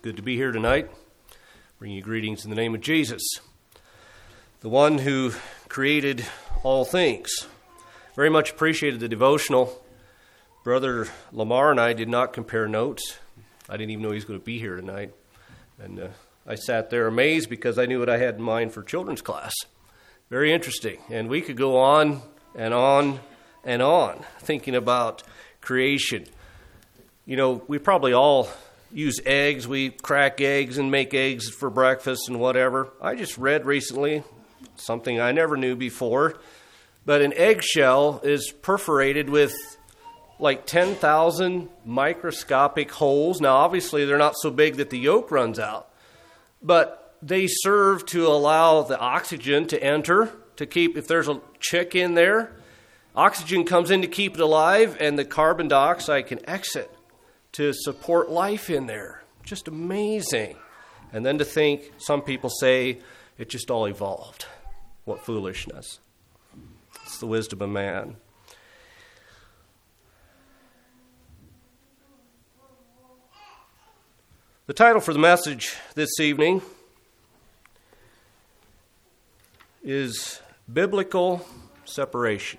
Good to be here tonight. Bring you greetings in the name of Jesus, the one who created all things. Very much appreciated the devotional. Brother Lamar and I did not compare notes. I didn't even know he was going to be here tonight. And I sat there amazed because I knew what I had in mind for children's class. Very interesting. And we could go on and on and on thinking about creation. You know, we probably all use eggs. We crack eggs and make eggs for breakfast and whatever. I just read recently something I never knew before, but an eggshell is perforated with like 10,000 microscopic holes. Now, obviously, they're not so big that the yolk runs out, but they serve to allow the oxygen to enter, to keep, if there's a chick in there, oxygen comes in to keep it alive, and the carbon dioxide can exit to support life in there. Just amazing. And then to think, some people say, it just all evolved. What foolishness. It's the wisdom of man. The title for the message this evening is Biblical Separation.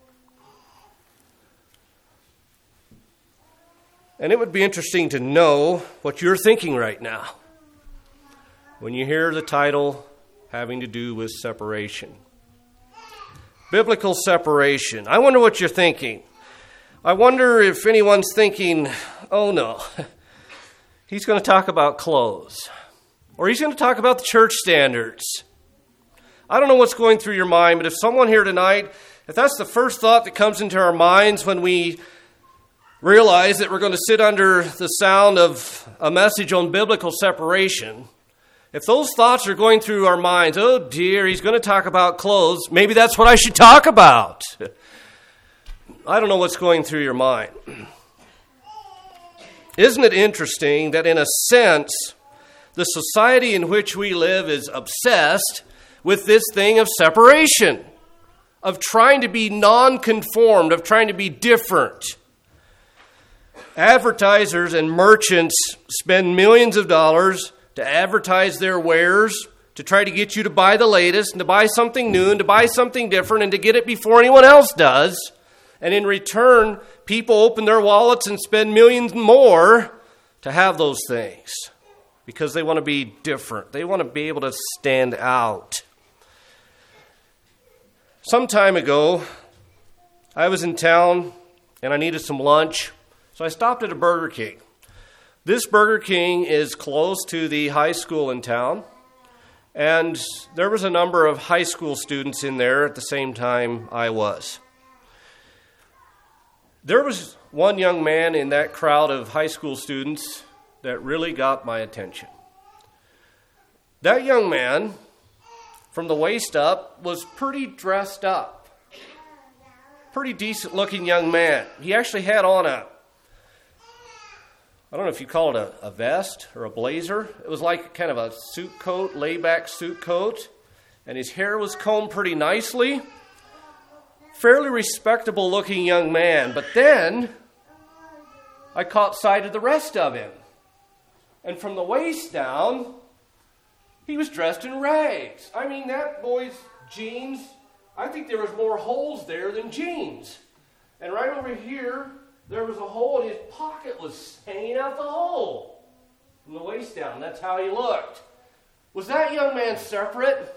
And it would be interesting to know what you're thinking right now when you hear the title having to do with separation. Biblical separation. I wonder what you're thinking. I wonder if anyone's thinking, oh no, he's going to talk about clothes, or he's going to talk about the church standards. I don't know what's going through your mind, but if someone here tonight, if that's the first thought that comes into our minds when we realize that we're going to sit under the sound of a message on biblical separation, if those thoughts are going through our minds, oh dear, he's going to talk about clothes, maybe that's what I should talk about. I don't know what's going through your mind. Isn't it interesting that in a sense, the society in which we live is obsessed with this thing of separation, of trying to be non-conformed, of trying to be different. Advertisers and merchants spend millions of dollars to advertise their wares, to try to get you to buy the latest and to buy something new and to buy something different and to get it before anyone else does. And in return, people open their wallets and spend millions more to have those things because they want to be different. They want to be able to stand out. Some time ago, I was in town and I needed some lunch. So I stopped at a Burger King. This Burger King is close to the high school in town, and there was a number of high school students in there at the same time I was. There was one young man in that crowd of high school students that really got my attention. That young man, from the waist up, was pretty dressed up. Pretty decent looking young man. He actually had on I don't know if you call it a vest or a blazer. It was like kind of a suit coat, layback suit coat. And his hair was combed pretty nicely. Fairly respectable looking young man. But then I caught sight of the rest of him. And from the waist down, he was dressed in rags. I mean, that boy's jeans, I think there was more holes there than jeans. And right over here, there was a hole, and his pocket was hanging out the hole from the waist down. That's how he looked. Was that young man separate?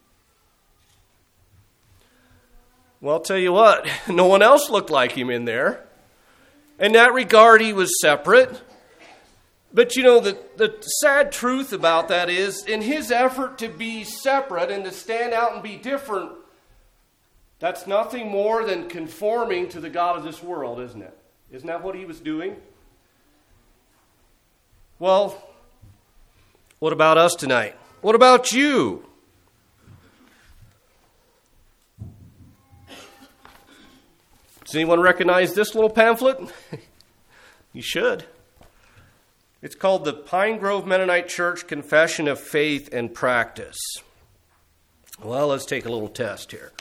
Well, I'll tell you what, no one else looked like him in there. In that regard, he was separate. But you know, the sad truth about that is, in his effort to be separate and to stand out and be different, that's nothing more than conforming to the God of this world, isn't it? Isn't that what he was doing? Well, what about us tonight? What about you? Does anyone recognize this little pamphlet? You should. It's called the Pine Grove Mennonite Church Confession of Faith and Practice. Well, let's take a little test here.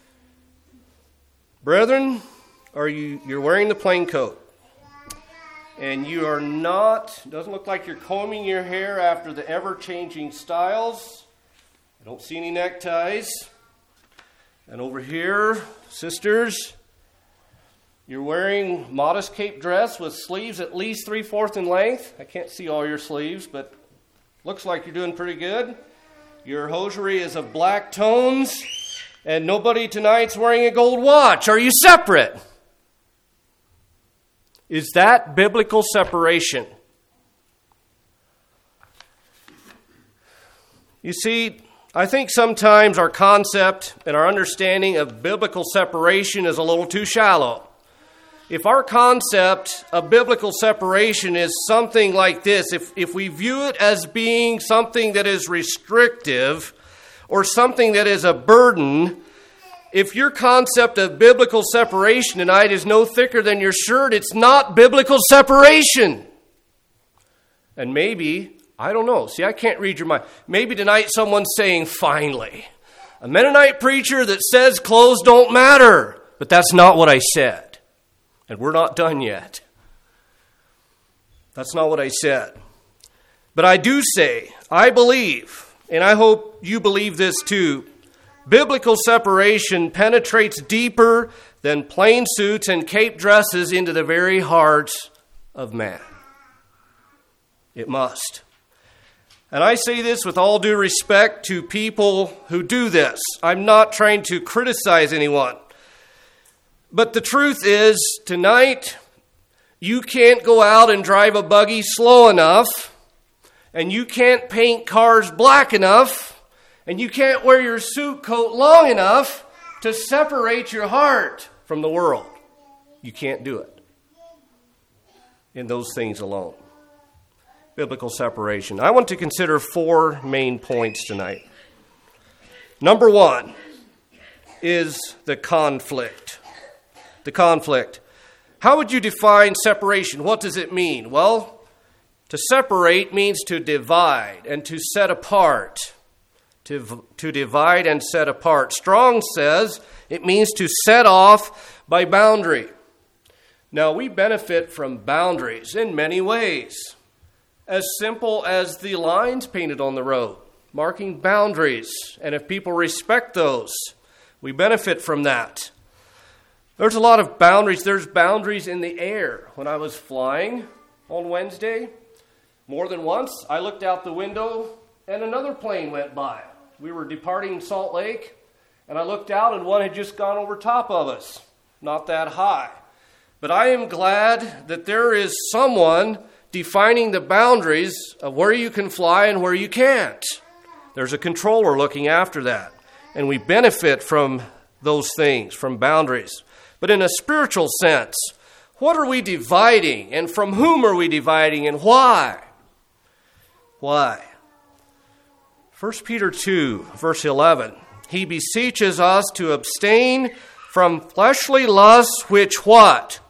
Brethren, you're wearing the plain coat. And doesn't look like you're combing your hair after the ever-changing styles. I don't see any neckties. And over here, sisters, you're wearing modest cape dress with sleeves at least 3/4 in length. I can't see all your sleeves, but looks like you're doing pretty good. Your hosiery is of black tones, and nobody tonight's wearing a gold watch. Are you separate? Is that biblical separation? You see, I think sometimes our concept and our understanding of biblical separation is a little too shallow. If our concept of biblical separation is something like this, if we view it as being something that is restrictive or something that is a burden, if your concept of biblical separation tonight is no thicker than your shirt, it's not biblical separation. And maybe, I don't know. See, I can't read your mind. Maybe tonight someone's saying, finally, a Mennonite preacher that says clothes don't matter. But that's not what I said. And we're not done yet. That's not what I said. But I do say, I believe, and I hope you believe this too, biblical separation penetrates deeper than plain suits and cape dresses into the very heart of man. It must. And I say this with all due respect to people who do this. I'm not trying to criticize anyone. But the truth is, tonight, you can't go out and drive a buggy slow enough, and you can't paint cars black enough, and you can't wear your suit coat long enough to separate your heart from the world. You can't do it in those things alone. Biblical separation. I want to consider 4 main points tonight. Number 1 is the conflict. The conflict. How would you define separation? What does it mean? Well, to separate means to divide and to set apart. To divide and set apart. Strong says it means to set off by boundary. Now, we benefit from boundaries in many ways. As simple as the lines painted on the road, marking boundaries. And if people respect those, we benefit from that. There's a lot of boundaries. There's boundaries in the air. When I was flying on Wednesday, more than once, I looked out the window and another plane went by. We were departing Salt Lake, and I looked out and one had just gone over top of us. Not that high. But I am glad that there is someone defining the boundaries of where you can fly and where you can't. There's a controller looking after that. And we benefit from those things, from boundaries. But in a spiritual sense, what are we dividing? And from whom are we dividing? And why? Why? 1 Peter 2, verse 11. He beseeches us to abstain from fleshly lusts which what?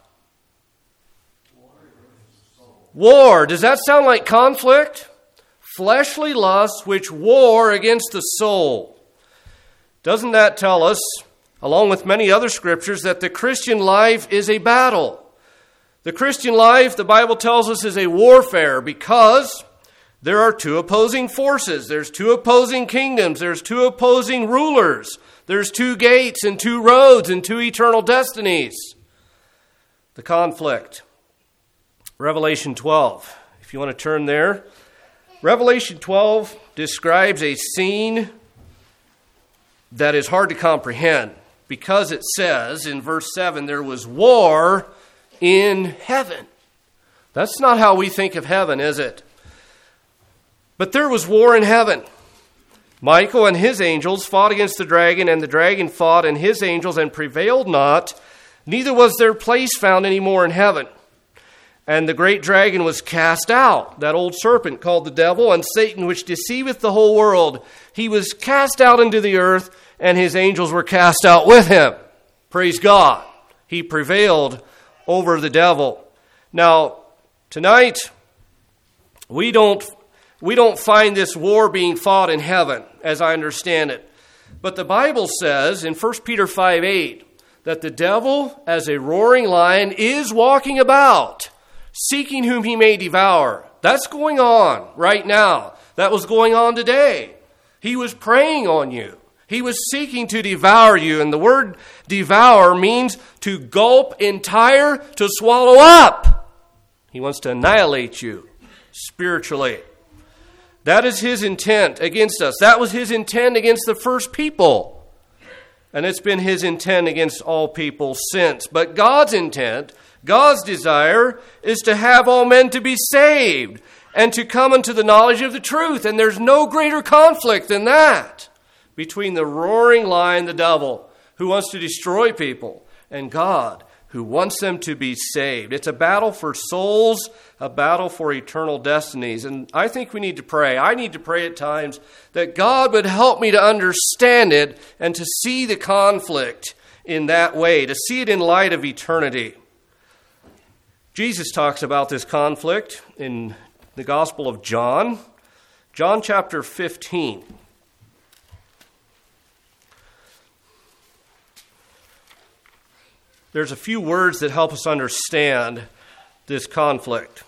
War. Does that sound like conflict? Fleshly lusts which war against the soul. Doesn't that tell us, along with many other scriptures, that the Christian life is a battle? The Christian life, the Bible tells us, is a warfare because there are 2 opposing forces. There's 2 opposing kingdoms. There's 2 opposing rulers. There's 2 gates and 2 roads and 2 eternal destinies. The conflict. Revelation 12. If you want to turn there. Revelation 12 describes a scene that is hard to comprehend because it says in verse 7, there was war in heaven. That's not how we think of heaven, is it? But there was war in heaven. Michael and his angels fought against the dragon, and the dragon fought and his angels and prevailed not. Neither was their place found any more in heaven. And the great dragon was cast out, that old serpent called the devil, and Satan, which deceiveth the whole world. He was cast out into the earth, and his angels were cast out with him. Praise God. He prevailed over the devil. Now, tonight, we don't find this war being fought in heaven, as I understand it. But the Bible says in 1 Peter 5:8 that the devil, as a roaring lion, is walking about, seeking whom he may devour. That's going on right now. That was going on today. He was preying on you. He was seeking to devour you. And the word devour means to gulp entire, to swallow up. He wants to annihilate you spiritually. That is his intent against us. That was his intent against the first people. And it's been his intent against all people since. But God's intent, God's desire, is to have all men to be saved and to come into the knowledge of the truth. And there's no greater conflict than that between the roaring lion, the devil, who wants to destroy people, and God, who wants them to be saved. It's a battle for souls, a battle for eternal destinies. And I think we need to pray. I need to pray at times that God would help me to understand it and to see the conflict in that way, to see it in light of eternity. Jesus talks about this conflict in the Gospel of John, John chapter 15. There's a few words that help us understand this conflict.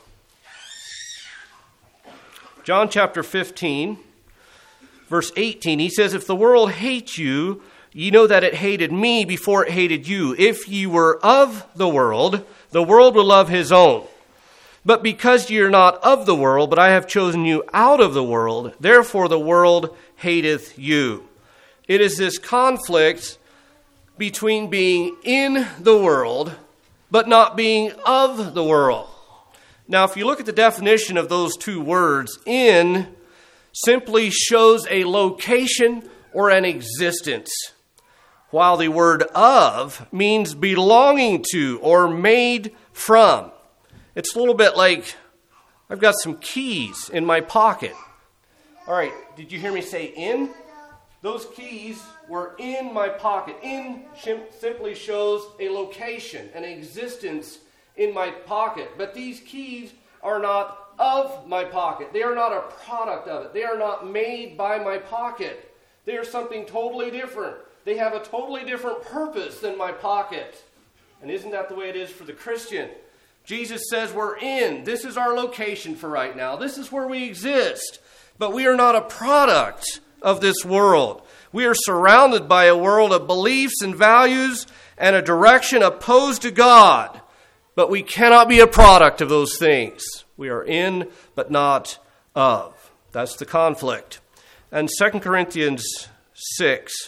John chapter 15, verse 18, he says, "If the world hates you, ye know that it hated me before it hated you. If ye were of the world would love his own. But because ye are not of the world, but I have chosen you out of the world, therefore the world hateth you." It is this conflict between being in the world, but not being of the world. Now, if you look at the definition of those two words, in simply shows a location or an existence, while the word of means belonging to or made from. It's a little bit like, I've got some keys in my pocket. All right, did you hear me say in? Those keys were in my pocket. In simply shows a location, an existence in my pocket. But these keys are not of my pocket. They are not a product of it. They are not made by my pocket. They are something totally different. They have a totally different purpose than my pocket. And isn't that the way it is for the Christian? Jesus says we're in. This is our location for right now. This is where we exist. But we are not a product of this world. We are surrounded by a world of beliefs and values and a direction opposed to God. But we cannot be a product of those things. We are in, but not of. That's the conflict. And 2 Corinthians 6.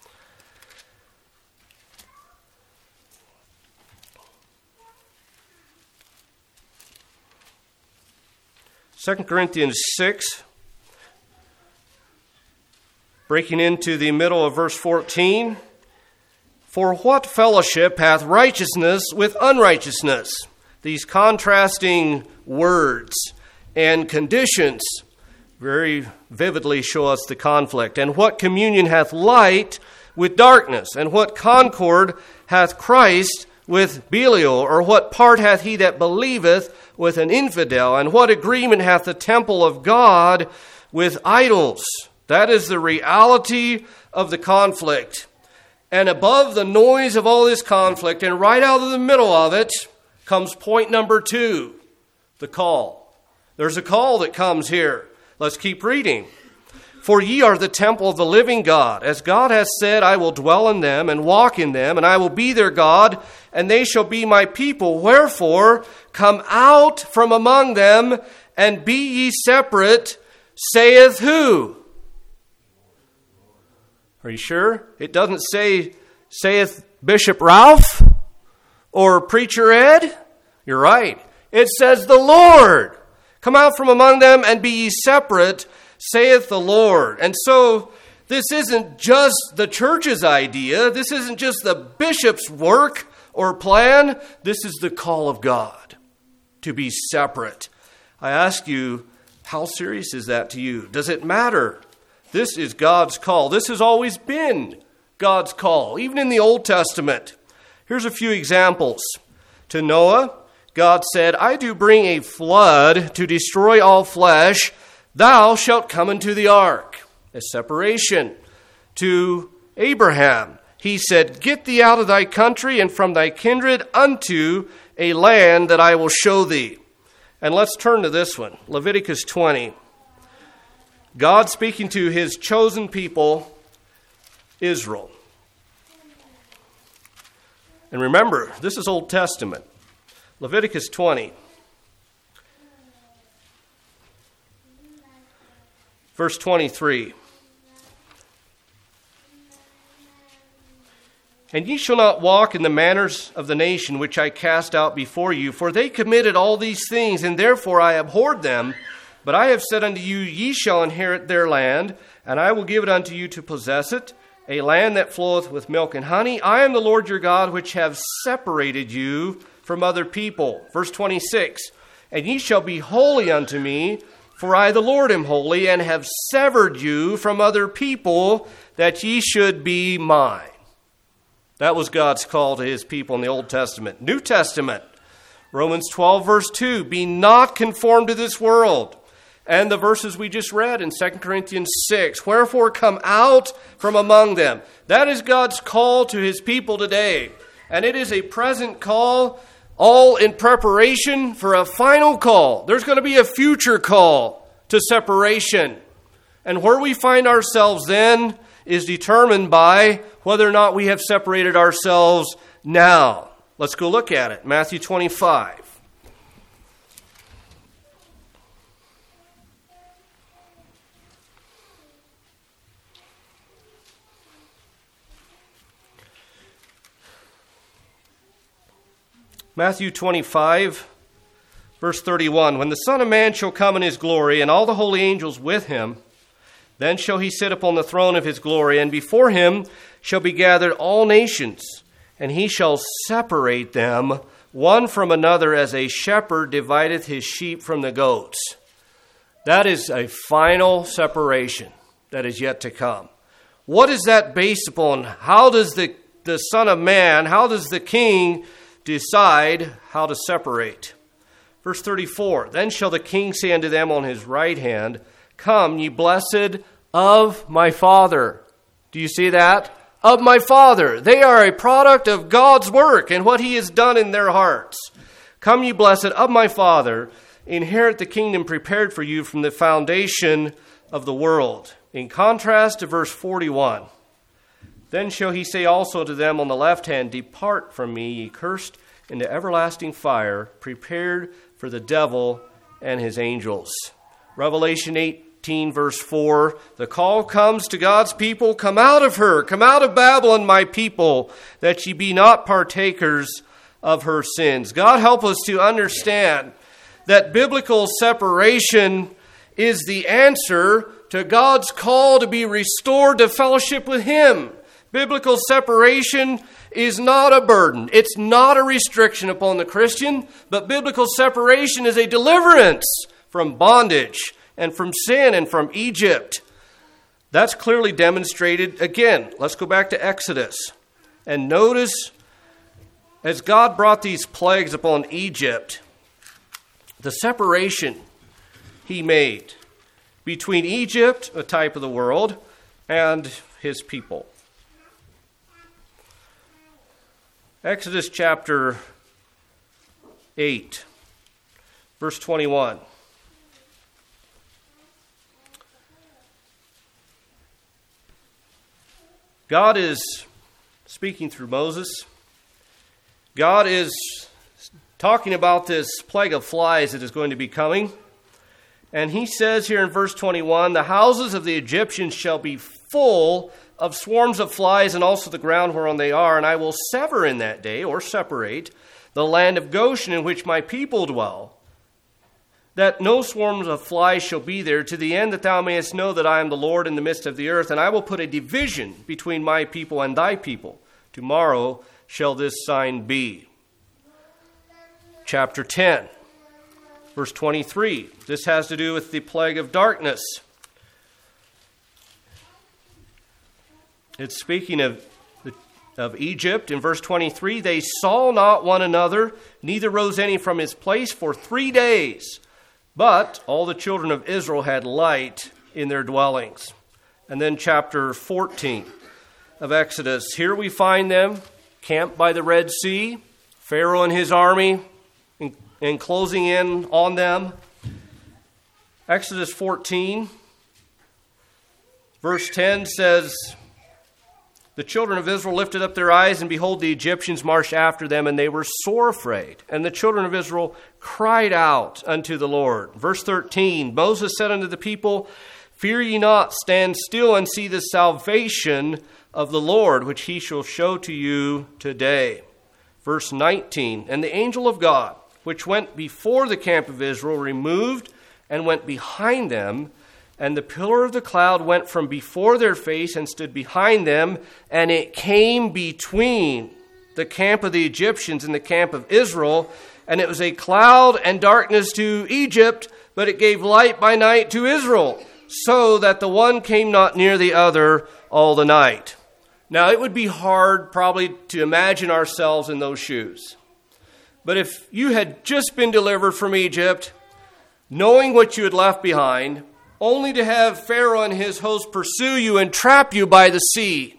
Second Corinthians 6, breaking into the middle of verse 14. "For what fellowship hath righteousness with unrighteousness?" These contrasting words and conditions very vividly show us the conflict. "And what communion hath light with darkness? And what concord hath Christ with Belial? Or what part hath he that believeth with an infidel? And what agreement hath the temple of God with idols?" That is the reality of the conflict. And above the noise of all this conflict, and right out of the middle of it, comes point number 2, the call. There's a call that comes here. Let's keep reading. "For ye are the temple of the living God. As God hath said, I will dwell in them and walk in them, and I will be their God, and they shall be my people. Wherefore, come out from among them, and be ye separate, saith" who? Are you sure? It doesn't say, saith Bishop Ralph or Preacher Ed. You're right. It says the Lord. "Come out from among them and be ye separate, saith the Lord." And so this isn't just the church's idea. This isn't just the bishop's work or plan. This is the call of God to be separate. I ask you, how serious is that to you? Does it matter? This is God's call. This has always been God's call, even in the Old Testament. Here's a few examples. To Noah, God said, "I do bring a flood to destroy all flesh. Thou shalt come into the ark." A separation. To Abraham, he said, "Get thee out of thy country and from thy kindred unto a land that I will show thee." And let's turn to this one, Leviticus 20. God speaking to his chosen people, Israel. And remember, this is Old Testament. Leviticus 20. Verse 23. And ye shall not walk in the manners of the nation which I cast out before you, for they committed all these things, and therefore I abhorred them. But I have said unto you, ye shall inherit their land, and I will give it unto you to possess it, a land that floweth with milk and honey. I am the Lord your God, which have separated you from other people. Verse 26. And ye shall be holy unto me, for I the Lord am holy, and have severed you from other people, that ye should be mine. That was God's call to his people in the Old Testament. New Testament, Romans 12, verse 2, be not conformed to this world. And the verses we just read in 2 Corinthians 6, wherefore come out from among them. That is God's call to his people today. And it is a present call, all in preparation for a final call. There's going to be a future call to separation. And where we find ourselves then is determined by whether or not we have separated ourselves now. Let's go look at it. Matthew 25. Matthew 25, verse 31. When the Son of Man shall come in his glory, and all the holy angels with him, then shall he sit upon the throne of his glory, and before him shall be gathered all nations, and he shall separate them one from another, as a shepherd divideth his sheep from the goats. That is a final separation that is yet to come. What is that based upon? How does the Son of Man, how does the King decide how to separate? Verse 34, then shall the King say unto them on his right hand, come, ye blessed of my Father. Do you see that? Of my Father. They are a product of God's work and what he has done in their hearts. Come, ye blessed of my Father, inherit the kingdom prepared for you from the foundation of the world. In contrast to verse 41, then shall he say also to them on the left hand, depart from me, ye cursed, into everlasting fire, prepared for the devil and his angels. Revelation 18, verse 4, the call comes to God's people, come out of her, come out of Babylon, my people, that ye be not partakers of her sins. God help us to understand that biblical separation is the answer to God's call to be restored to fellowship with him. Biblical separation is not a burden. It's not a restriction upon the Christian, but biblical separation is a deliverance from bondage and from sin and from Egypt. That's clearly demonstrated. Again, let's go back to Exodus. And notice, as God brought these plagues upon Egypt, the separation he made between Egypt, a type of the world, and his people. Exodus chapter 8, verse 21. God is speaking through Moses. God is talking about this plague of flies that is going to be coming. And he says here in verse 21, the houses of the Egyptians shall be full of swarms of flies, and also the ground whereon they are. And I will sever in that day, or separate, the land of Goshen in which my people dwell, that no swarms of flies shall be there, to the end that thou mayest know that I am the Lord in the midst of the earth. And I will put a division between my people and thy people. Tomorrow shall this sign be. Chapter 10, verse 23. This has to do with the plague of darkness. It's speaking of Egypt. In verse 23, they saw not one another, neither rose any from his place for 3 days. But all the children of Israel had light in their dwellings. And then chapter 14 of Exodus. Here we find them camped by the Red Sea. Pharaoh and his army and closing in on them. Exodus 14, verse 10 says, "The children of Israel lifted up their eyes, and behold, the Egyptians marched after them, and they were sore afraid. And the children of Israel cried out unto the Lord." Verse 13, "Moses said unto the people, Fear ye not, stand still and see the salvation of the Lord, which he shall show to you today." Verse 19, "And the angel of God, which went before the camp of Israel, removed and went behind them, and the pillar of the cloud went from before their face and stood behind them, and it came between the camp of the Egyptians and the camp of Israel, and it was a cloud and darkness to Egypt, but it gave light by night to Israel, so that the one came not near the other all the night." Now, it would be hard probably to imagine ourselves in those shoes. But if you had just been delivered from Egypt, knowing what you had left behind, only to have Pharaoh and his host pursue you and trap you by the sea,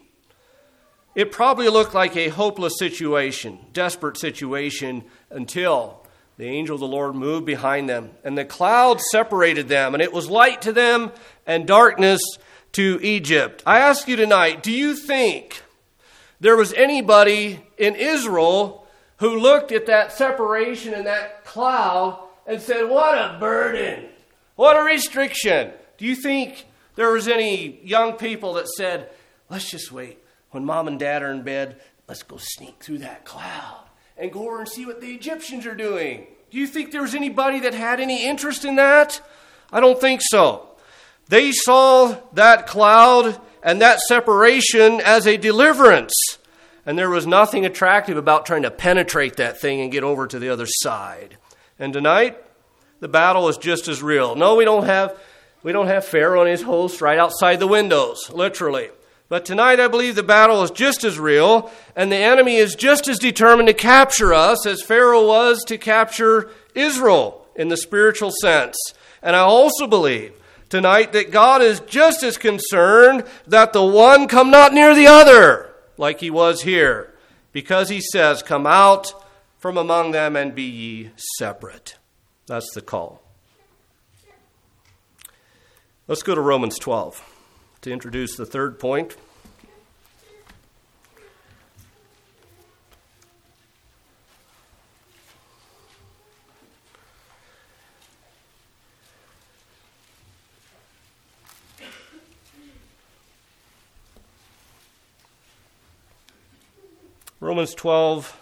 it probably looked like a hopeless situation, desperate situation, until the angel of the Lord moved behind them, and the cloud separated them, and it was light to them and darkness to Egypt. I ask you tonight, do you think there was anybody in Israel who looked at that separation and that cloud and said, "What a burden, what a restriction"? Do you think there was any young people that said, "Let's just wait. When mom and dad are in bed, let's go sneak through that cloud and go over and see what the Egyptians are doing"? Do you think there was anybody that had any interest in that? I don't think so. They saw that cloud and that separation as a deliverance. And there was nothing attractive about trying to penetrate that thing and get over to the other side. And tonight, the battle is just as real. No, we don't have Pharaoh and his hosts right outside the windows, literally. But tonight, I believe the battle is just as real, and the enemy is just as determined to capture us as Pharaoh was to capture Israel in the spiritual sense. And I also believe tonight that God is just as concerned that the one come not near the other, like he was here, because he says, "Come out from among them and be ye separate." That's the call. Let's go to Romans 12 to introduce the third point. Romans 12,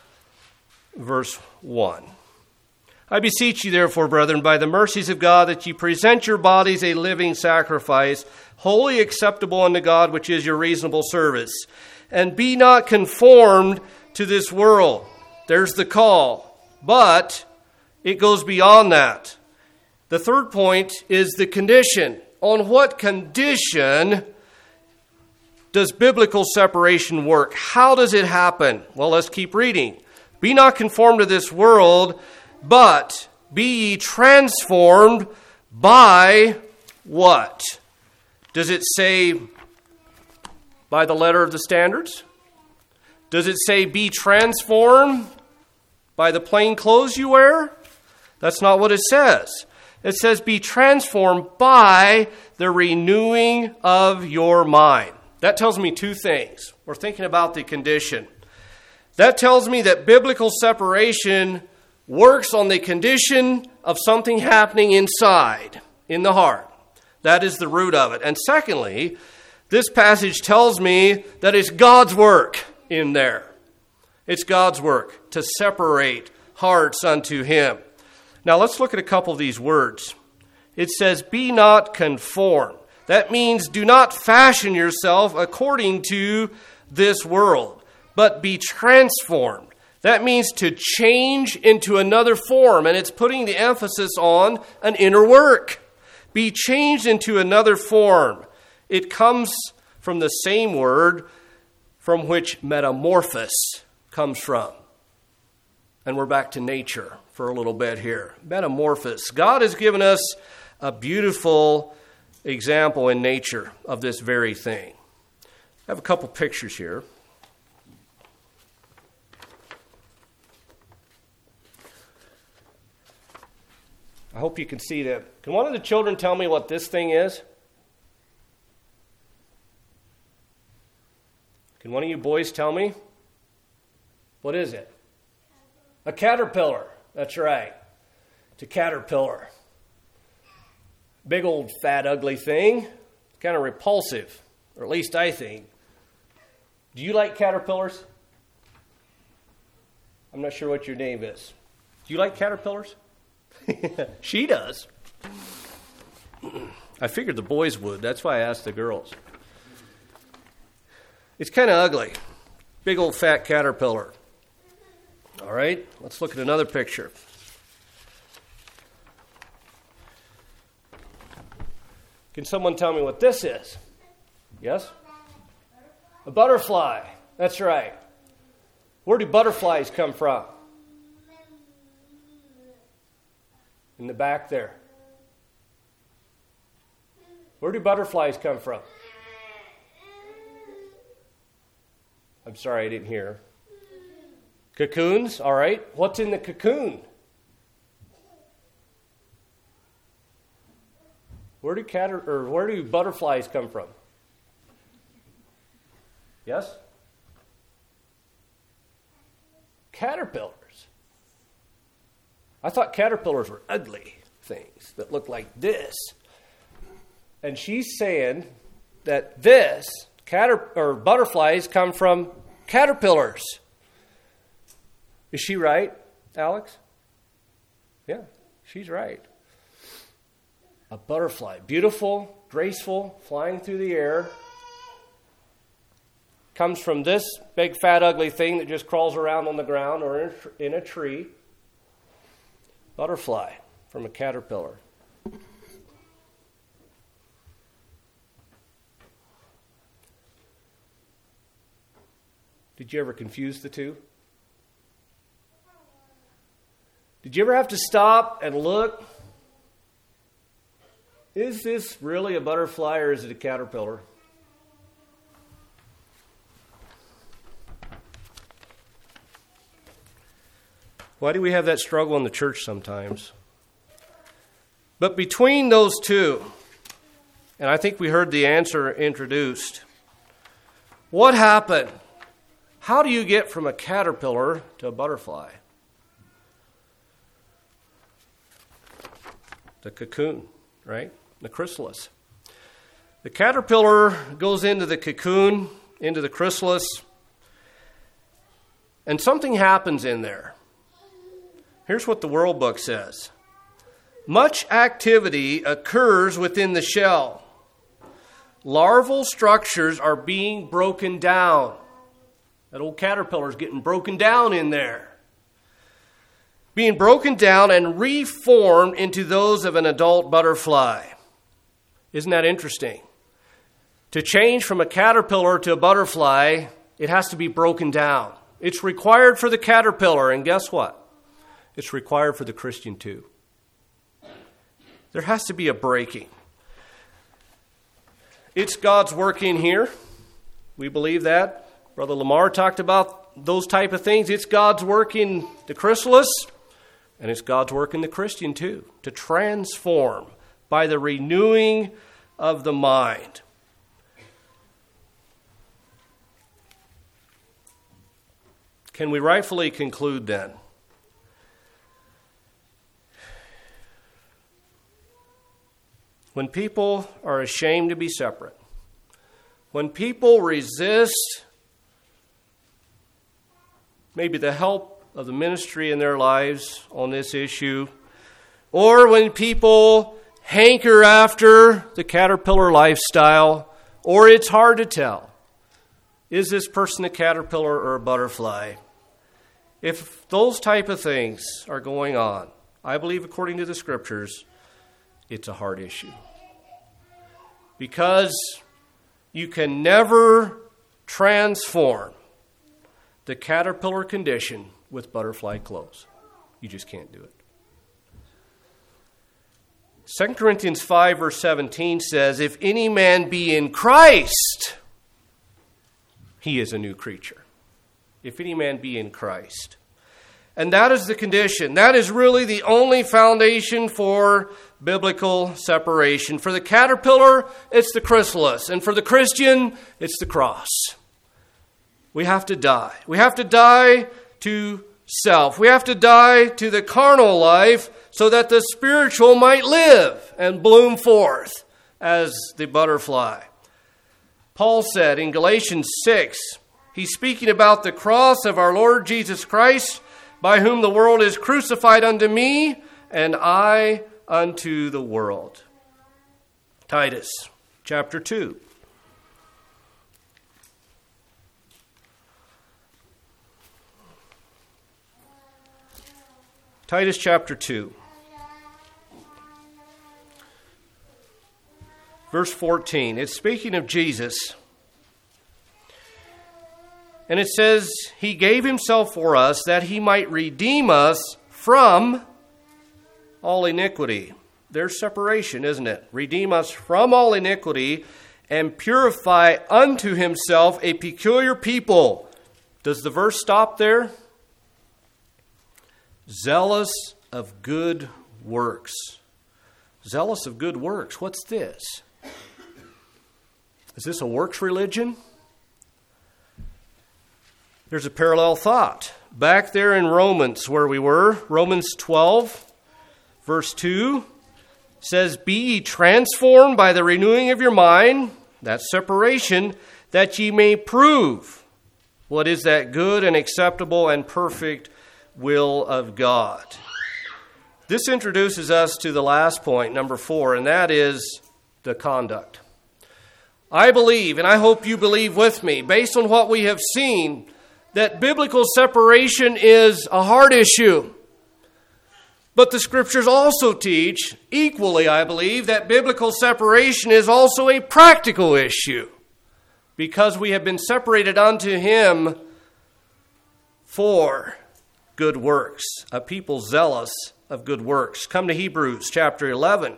verse 1. "I beseech you, therefore, brethren, by the mercies of God, that ye present your bodies a living sacrifice, wholly acceptable unto God, which is your reasonable service. And be not conformed to this world." There's the call. But it goes beyond that. The third point is the condition. On what condition does biblical separation work? How does it happen? Well, let's keep reading. "Be not conformed to this world, but be ye transformed by" what? Does it say by the letter of the standards? Does it say be transformed by the plain clothes you wear? That's not what it says. It says be transformed by the renewing of your mind. That tells me two things. We're thinking about the condition. That tells me that biblical separation works on the condition of something happening inside, in the heart. That is the root of it. And secondly, this passage tells me that it's God's work in there. It's God's work to separate hearts unto Him. Now let's look at a couple of these words. It says, "Be not conformed." That means do not fashion yourself according to this world, but be transformed. That means to change into another form, and it's putting the emphasis on an inner work. Be changed into another form. It comes from the same word from which metamorphosis comes from. And we're back to nature for a little bit here. Metamorphosis. God has given us a beautiful example in nature of this very thing. I have a couple pictures here. I hope you can see that. Can one of the children tell me what this thing is? Can one of you boys tell me? What is it? A caterpillar. That's right. It's a caterpillar. Big old fat ugly thing. Kind of repulsive, or at least I think. Do you like caterpillars? I'm not sure what your name is. Do you like caterpillars? She does. I figured the boys would. That's why I asked the girls. It's kind of ugly. Big old fat caterpillar. All right, let's look at another picture. Can someone tell me what this is? Yes? A butterfly. That's right. Where do butterflies come from? In the back there. Where do butterflies come from? I'm sorry, I didn't hear. Cocoons, all right. What's in the cocoon? Where do butterflies come from? Yes? Caterpillars. I thought caterpillars were ugly things that look like this. And she's saying that butterflies come from caterpillars. Is she right, Alex? Yeah, she's right. A butterfly, beautiful, graceful, flying through the air, comes from this big, fat, ugly thing that just crawls around on the ground or in a tree. Butterfly from a caterpillar. Did you ever confuse the two? Did you ever have to stop and look? Is this really a butterfly or is it a caterpillar? Why do we have that struggle in the church sometimes? But between those two, and I think we heard the answer introduced, what happened? How do you get from a caterpillar to a butterfly? The cocoon, right? The chrysalis. The caterpillar goes into the cocoon, into the chrysalis, and something happens in there. Here's what the World Book says. Much activity occurs within the shell. Larval structures are being broken down. That old caterpillar is getting broken down in there. Being broken down and reformed into those of an adult butterfly. Isn't that interesting? To change from a caterpillar to a butterfly, it has to be broken down. It's required for the caterpillar, and guess what? It's required for the Christian too. There has to be a breaking. It's God's work in here. We believe that. Brother Lamar talked about those type of things. It's God's work in the chrysalis, and it's God's work in the Christian too, to transform by the renewing of the mind. Can we rightfully conclude then? When people are ashamed to be separate, when people resist maybe the help of the ministry in their lives on this issue, or when people hanker after the caterpillar lifestyle, or it's hard to tell, is this person a caterpillar or a butterfly? If those type of things are going on, I believe according to the scriptures, it's a hard issue. Because you can never transform the caterpillar condition with butterfly clothes. You just can't do it. 2 Corinthians 5 verse 17 says, if any man be in Christ, he is a new creature. If any man be in Christ. And that is the condition. That is really the only foundation for biblical separation. For the caterpillar, it's the chrysalis. And for the Christian, it's the cross. We have to die. We have to die to self. We have to die to the carnal life so that the spiritual might live and bloom forth as the butterfly. Paul said in Galatians 6, he's speaking about the cross of our Lord Jesus Christ, by whom the world is crucified unto me, and I unto the world. Titus chapter 2. Titus chapter 2. Verse 14. It's speaking of Jesus. And it says, He gave Himself for us that He might redeem us from all iniquity. There's separation, isn't it? Redeem us from all iniquity and purify unto Himself a peculiar people. Does the verse stop there? Zealous of good works. Zealous of good works. What's this? Is this a works religion? There's a parallel thought. Back there in Romans where we were, Romans 12, verse 2, says, Be ye transformed by the renewing of your mind, that's separation, that ye may prove what is that good and acceptable and perfect will of God. This introduces us to the last point, number 4, and that is the conduct. I believe, and I hope you believe with me, based on what we have seen, that biblical separation is a hard issue. But the Scriptures also teach, equally I believe, that biblical separation is also a practical issue, because we have been separated unto Him for good works, a people zealous of good works. Come to Hebrews chapter 11.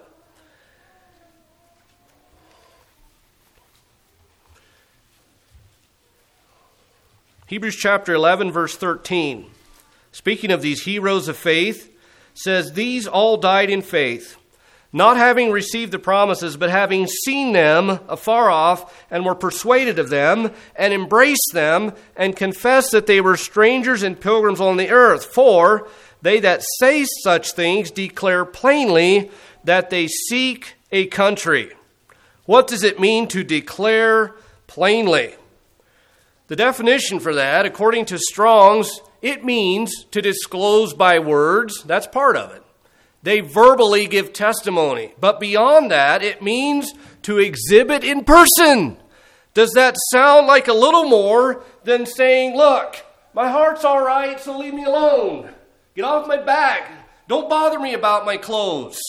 Hebrews chapter 11, verse 13. Speaking of these heroes of faith, says, These all died in faith, not having received the promises, but having seen them afar off, and were persuaded of them, and embraced them, and confessed that they were strangers and pilgrims on the earth. For they that say such things declare plainly that they seek a country. What does it mean to declare plainly? The definition for that, according to Strong's, it means to disclose by words. That's part of it. They verbally give testimony. But beyond that, it means to exhibit in person. Does that sound like a little more than saying, look, my heart's all right, so leave me alone. Get off my back. Don't bother me about my clothes.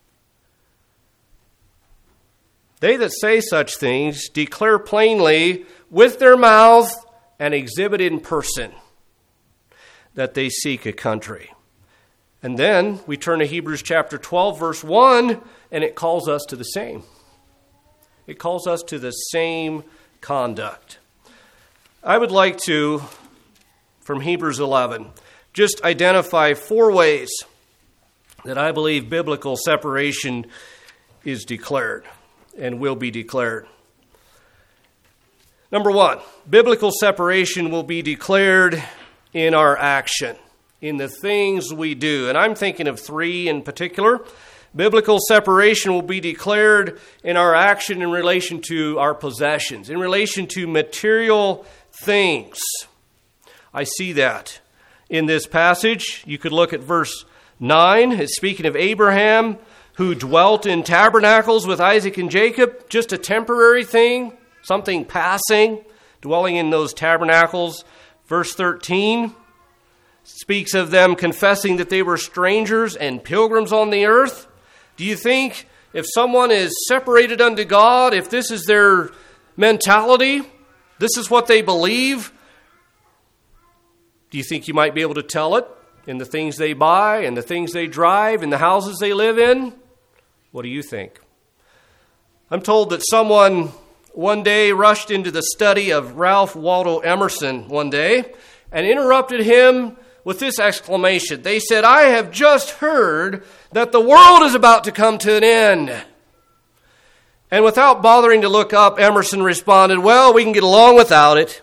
They that say such things declare plainly with their mouth and exhibit in person that they seek a country. And then we turn to Hebrews chapter 12, verse 1, and it calls us to the same. It calls us to the same conduct. I would like to, from Hebrews 11, just identify 4 ways that I believe biblical separation is declared and will be declared. Number 1, biblical separation will be declared in our action, in the things we do. And I'm thinking of 3 in particular. Biblical separation will be declared in our action in relation to our possessions, in relation to material things. I see that in this passage. You could look at verse 9. It's speaking of Abraham, who dwelt in tabernacles with Isaac and Jacob, just a temporary thing, something passing, dwelling in those tabernacles. Verse 13 speaks of them confessing that they were strangers and pilgrims on the earth. Do you think if someone is separated unto God, if this is their mentality, this is what they believe, do you think you might be able to tell it in the things they buy, in the things they drive, in the houses they live in? What do you think? I'm told that someone one day rushed into the study of Ralph Waldo Emerson one day and interrupted him with this exclamation. They said, "I have just heard that the world is about to come to an end." And without bothering to look up, Emerson responded, "Well, we can get along without it."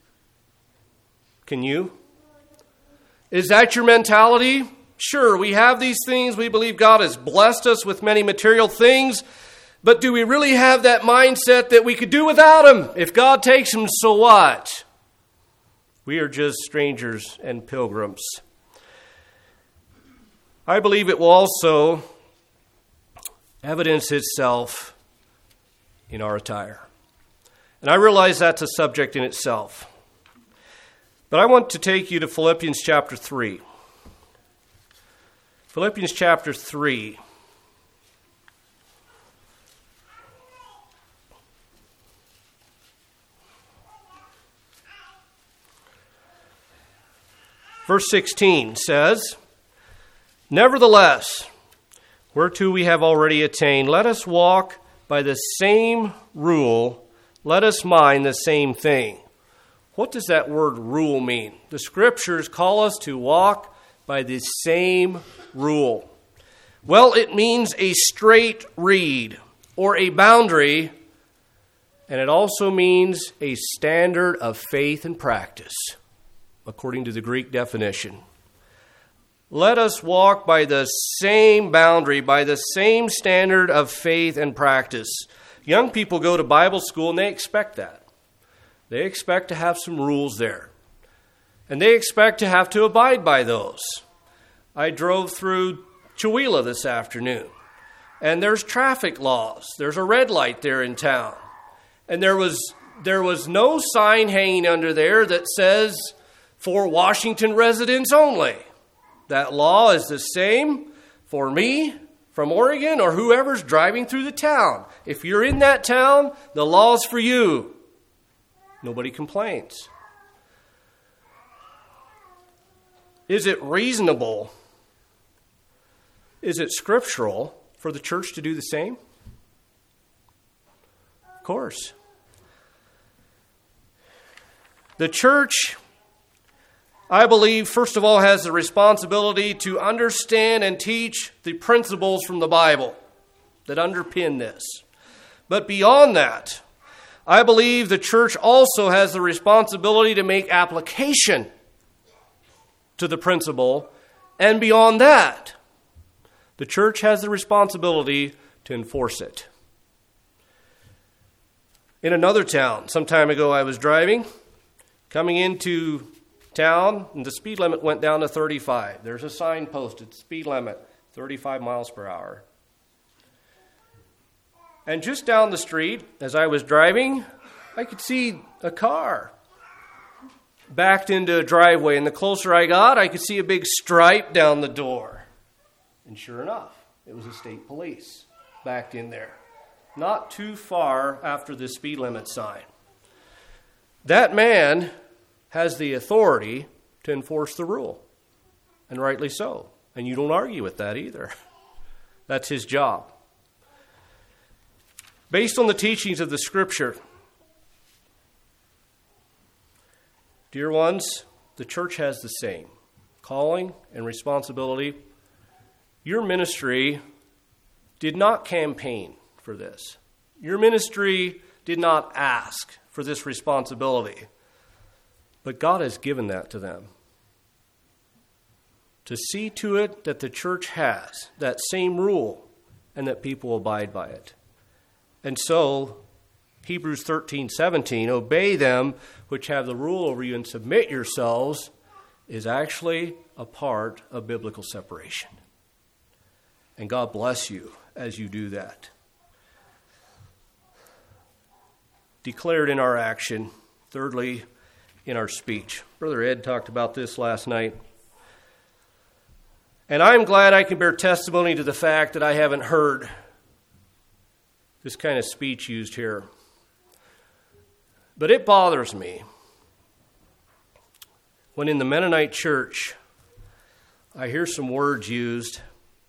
Can you? Is that your mentality? Sure, we have these things. We believe God has blessed us with many material things. But do we really have that mindset that we could do without Him? If God takes Him, so what? We are just strangers and pilgrims. I believe it will also evidence itself in our attire. And I realize that's a subject in itself. But I want to take you to Philippians chapter 3. Philippians chapter 3. Verse 16 says, "Nevertheless, whereto we have already attained, let us walk by the same rule, let us mind the same thing." What does that word rule mean? The Scriptures call us to walk by the same rule. Well, it means a straight reed or a boundary, and it also means a standard of faith and practice, according to the Greek definition. Let us walk by the same boundary, by the same standard of faith and practice. Young people go to Bible school and they expect that. They expect to have some rules there. And they expect to have to abide by those. I drove through Chihuahua this afternoon, and there's traffic laws. There's a red light there in town. And there was no sign hanging under there that says, "For Washington residents only." That law is the same for me from Oregon or whoever's driving through the town. If you're in that town, the law's for you. Nobody complains. Is it reasonable? Is it scriptural for the church to do the same? Of course. The church, I believe, first of all, has the responsibility to understand and teach the principles from the Bible that underpin this. But beyond that, I believe the church also has the responsibility to make application to the principle. And beyond that, the church has the responsibility to enforce it. In another town, some time ago I was driving, coming into town, and the speed limit went down to 35. There's a sign posted, speed limit, 35 miles per hour. And just down the street, as I was driving, I could see a car backed into a driveway. And the closer I got, I could see a big stripe down the door. And sure enough, it was the state police backed in there, not too far after the speed limit sign. That man has the authority to enforce the rule, and rightly so. And you don't argue with that either. That's his job. Based on the teachings of the Scripture, dear ones, the church has the same calling and responsibility. Your ministry did not campaign for this. Your ministry did not ask for this responsibility. But God has given that to them. To see to it that the church has that same rule and that people abide by it. And so, Hebrews 13:17, obey them which have the rule over you and submit yourselves, is actually a part of biblical separation. And God bless you as you do that. Declared in our action. Thirdly, in our speech. Brother Ed talked about this last night. And I'm glad I can bear testimony to the fact that I haven't heard this kind of speech used here. But it bothers me when in the Mennonite church I hear some words used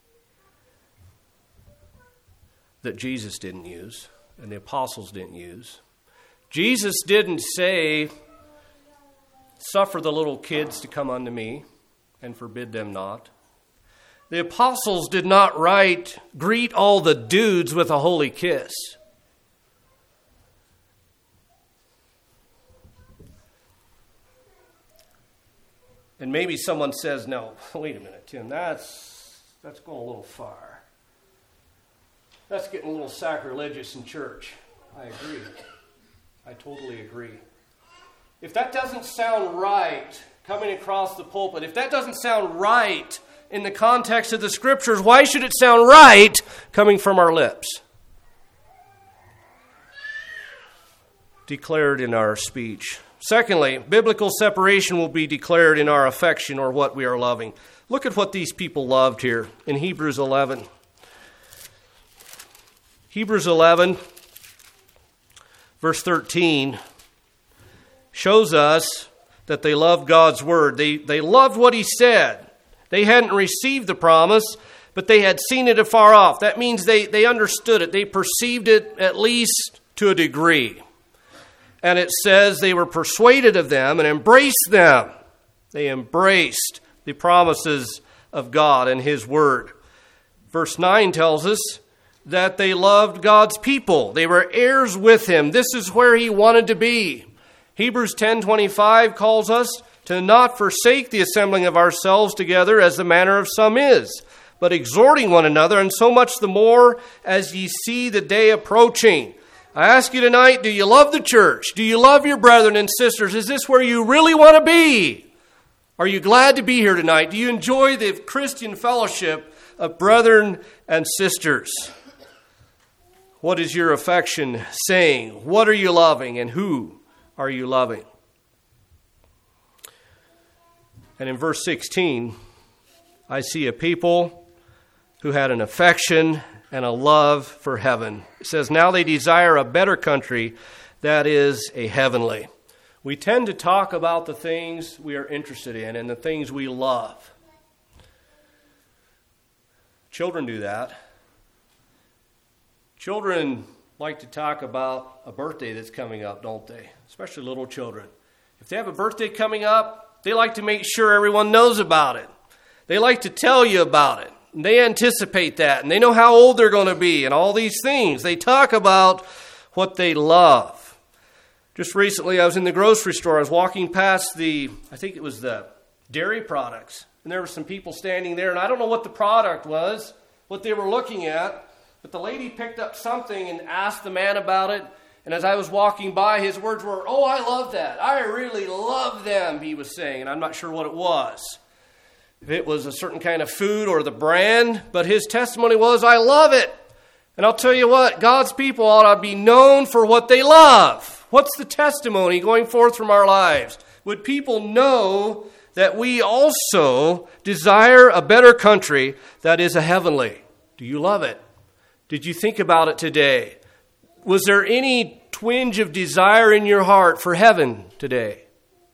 that Jesus didn't use and the apostles didn't use. Jesus didn't say, "Suffer the little kids to come unto me." and forbid them not. The apostles did not write, greet all the dudes with a holy kiss. And maybe someone says, no, wait a minute, Tim, that's going a little far. That's getting a little sacrilegious in church. I agree. I totally agree. If that doesn't sound right coming across the pulpit, if that doesn't sound right in the context of the Scriptures, why should it sound right coming from our lips? Declared in our speech. Secondly, biblical separation will be declared in our affection or what we are loving. Look at what these people loved here in Hebrews 11. Hebrews 11, verse 13, shows us that they loved God's word. They loved what he said. They hadn't received the promise, but they had seen it afar off. That means they understood it. They perceived it at least to a degree. And it says they were persuaded of them and embraced them. They embraced the promises of God and his word. Verse 9 tells us that they loved God's people. They were heirs with him. This is where he wanted to be. Hebrews 10:25 calls us to not forsake the assembling of ourselves together as the manner of some is, but exhorting one another, and so much the more as ye see the day approaching. I ask you tonight, do you love the church? Do you love your brethren and sisters? Is this where you really want to be? Are you glad to be here tonight? Do you enjoy the Christian fellowship of brethren and sisters? What is your affection saying? What are you loving, and who are you loving? And in verse 16, I see a people who had an affection and a love for heaven. It says, now they desire a better country, that is a heavenly. We tend to talk about the things we are interested in and the things we love. Children do that. Children like to talk about a birthday that's coming up, don't they? Especially little children. If they have a birthday coming up, they like to make sure everyone knows about it. They like to tell you about it. And they anticipate that, and they know how old they're going to be and all these things. They talk about what they love. Just recently, I was in the grocery store. I was walking past I think it was the dairy products, and there were some people standing there, and I don't know what the product was, what they were looking at, but the lady picked up something and asked the man about it, and as I was walking by, his words were, oh, I love that. I really love them, he was saying, and I'm not sure what it was. If it was a certain kind of food or the brand, but his testimony was, I love it. And I'll tell you what, God's people ought to be known for what they love. What's the testimony going forth from our lives? Would people know that we also desire a better country that is a heavenly? Do you love it? Did you think about it today? Was there any twinge of desire in your heart for heaven today?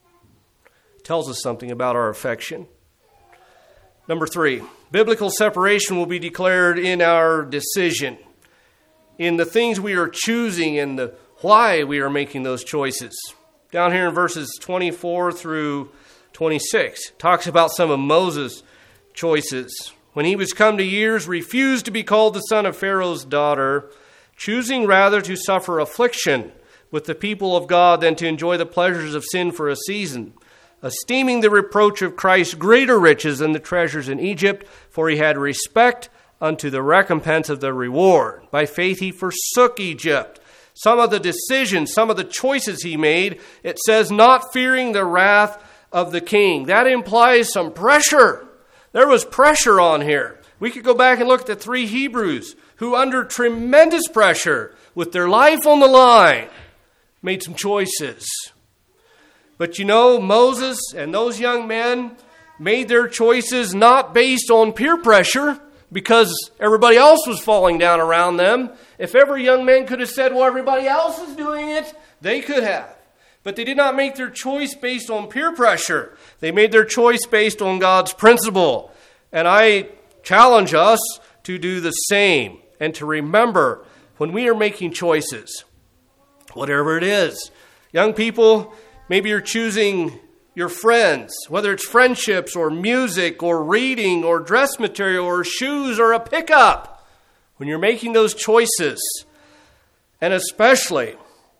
It tells us something about our affection. Number 3, biblical separation will be declared in our decision, in the things we are choosing and the why we are making those choices. Down here in verses 24 through 26, talks about some of Moses' choices. When he was come to years, refused to be called the son of Pharaoh's daughter, choosing rather to suffer affliction with the people of God than to enjoy the pleasures of sin for a season, esteeming the reproach of Christ greater riches than the treasures in Egypt, for he had respect unto the recompense of the reward. By faith he forsook Egypt. Some of the decisions, some of the choices he made, it says, not fearing the wrath of the king. That implies some pressure. There was pressure on here. We could go back and look at the 3 Hebrews who, under tremendous pressure, with their life on the line, made some choices. But you know, Moses and those young men made their choices not based on peer pressure because everybody else was falling down around them. If every young man could have said, well, everybody else is doing it, they could have. But they did not make their choice based on peer pressure. They made their choice based on God's principle. And I challenge us to do the same and to remember when we are making choices, whatever it is. Young people, maybe you're choosing your friends, whether it's friendships or music or reading or dress material or shoes or a pickup, when you're making those choices, and especially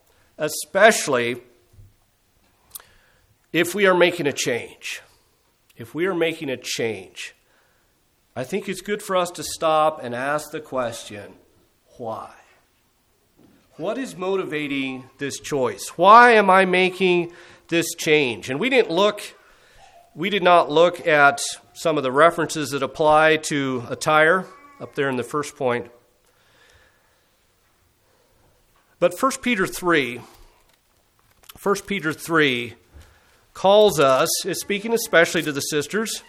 if we are making a change. If we are making a change, I think it's good for us to stop and ask the question, why? What is motivating this choice? Why am I making this change? And we did not look at some of the references that apply to attire up there in the first point. But 1 Peter 3 calls us, is speaking especially to the sisters.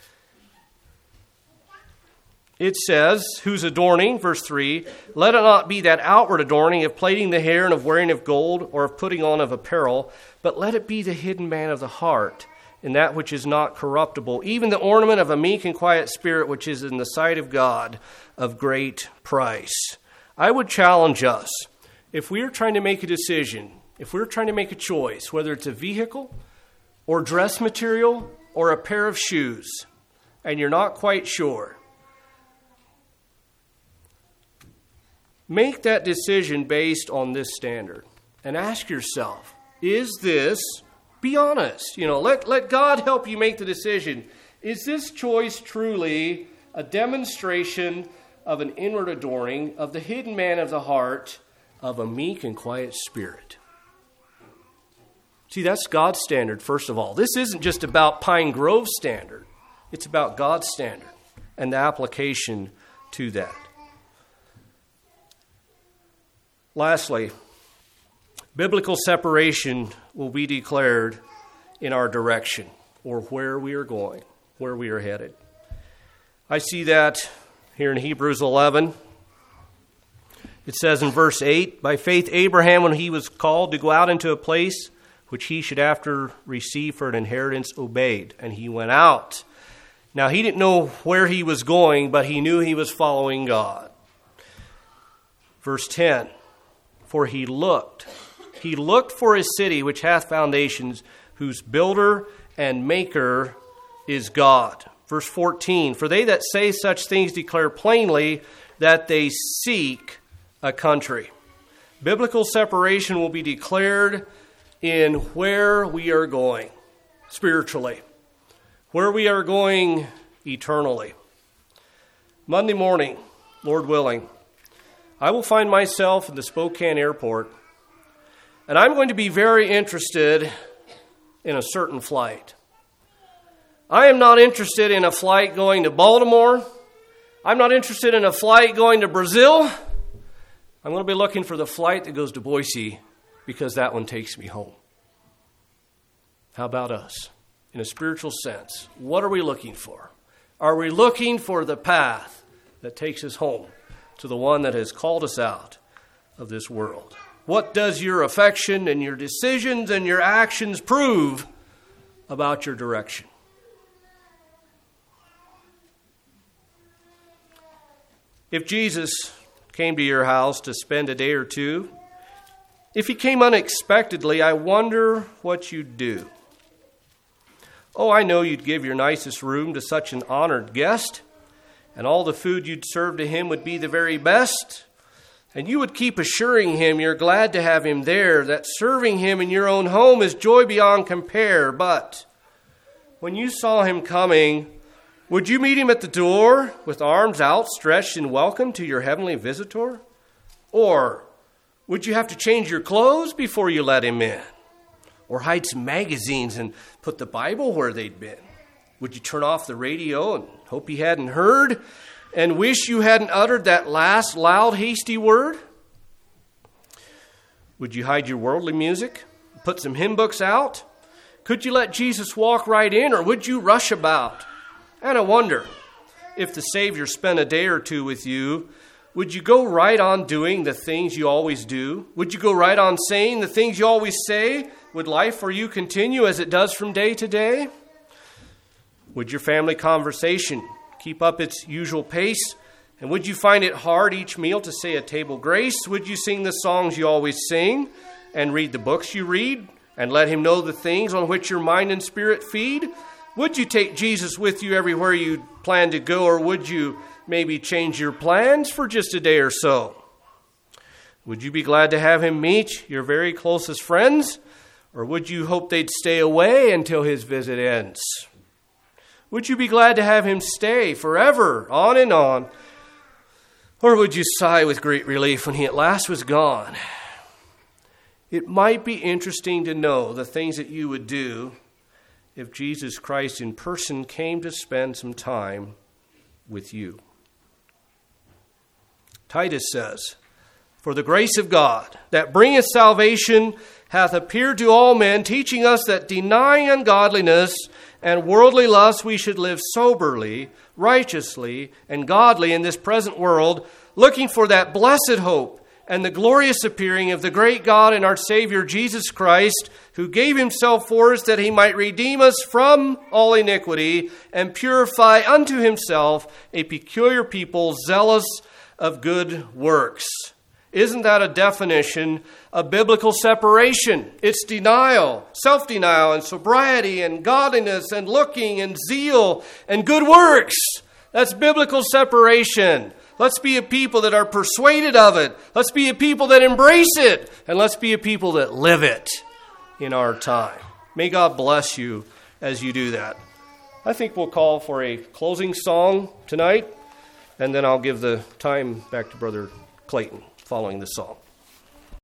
It says, whose adorning, verse 3, let it not be that outward adorning of plaiting the hair and of wearing of gold or of putting on of apparel, but let it be the hidden man of the heart, in that which is not corruptible, even the ornament of a meek and quiet spirit, which is in the sight of God of great price. I would challenge us, if we are trying to make a decision, if we're trying to make a choice, whether it's a vehicle or dress material or a pair of shoes, and you're not quite sure, make that decision based on this standard and ask yourself, is this, be honest, let God help you make the decision. Is this choice truly a demonstration of an inward adorning of the hidden man of the heart of a meek and quiet spirit? See, that's God's standard, first of all. This isn't just about Pine Grove standard. It's about God's standard and the application to that. Lastly, biblical separation will be declared in our direction, or where we are going, where we are headed. I see that here in Hebrews 11. It says in verse 8, by faith Abraham, when he was called to go out into a place which he should after receive for an inheritance, obeyed, and he went out. Now he didn't know where he was going, but he knew he was following God. Verse 10, for he looked for a city which hath foundations, whose builder and maker is God. Verse 14, for they that say such things declare plainly that they seek a country. Biblical separation will be declared in where we are going spiritually, where we are going eternally. Monday morning, Lord willing, I will find myself in the Spokane airport, and I'm going to be very interested in a certain flight. I am not interested in a flight going to Baltimore. I'm not interested in a flight going to Brazil. I'm going to be looking for the flight that goes to Boise, because that one takes me home. How about us? In a spiritual sense, what are we looking for? Are we looking for the path that takes us home to the one that has called us out of this world? What does your affection and your decisions and your actions prove about your direction? If Jesus came to your house to spend a day or two, if he came unexpectedly, I wonder what you'd do. Oh, I know you'd give your nicest room to such an honored guest, and all the food you'd serve to him would be the very best. And you would keep assuring him you're glad to have him there, that serving him in your own home is joy beyond compare. But when you saw him coming, would you meet him at the door with arms outstretched in welcome to your heavenly visitor? Or would you have to change your clothes before you let him in? Or hide some magazines and put the Bible where they'd been? Would you turn off the radio and hope he hadn't heard and wish you hadn't uttered that last loud, hasty word? Would you hide your worldly music, put some hymn books out? Could you let Jesus walk right in, or would you rush about? And I wonder, if the Savior spent a day or two with you, would you go right on doing the things you always do? Would you go right on saying the things you always say? Would life for you continue as it does from day to day? Would your family conversation keep up its usual pace? And would you find it hard each meal to say a table grace? Would you sing the songs you always sing and read the books you read and let him know the things on which your mind and spirit feed? Would you take Jesus with you everywhere you plan to go, or would you maybe change your plans for just a day or so? Would you be glad to have him meet your very closest friends, or would you hope they'd stay away until his visit ends? Would you be glad to have him stay forever, on and on, or would you sigh with great relief when he at last was gone? It might be interesting to know the things that you would do if Jesus Christ in person came to spend some time with you. Titus says, "For the grace of God that bringeth salvation hath appeared to all men, teaching us that denying ungodliness and worldly lust we should live soberly, righteously, and godly in this present world, looking for that blessed hope and the glorious appearing of the great God and our Savior Jesus Christ, who gave himself for us that he might redeem us from all iniquity and purify unto himself a peculiar people zealous of good works." Isn't that a definition of biblical separation? It's denial, self-denial, and sobriety, and godliness, and looking, and zeal, and good works. That's biblical separation. Let's be a people that are persuaded of it. Let's be a people that embrace it. And let's be a people that live it in our time. May God bless you as you do that. I think we'll call for a closing song tonight, and then I'll give the time back to Brother Clayton following the song.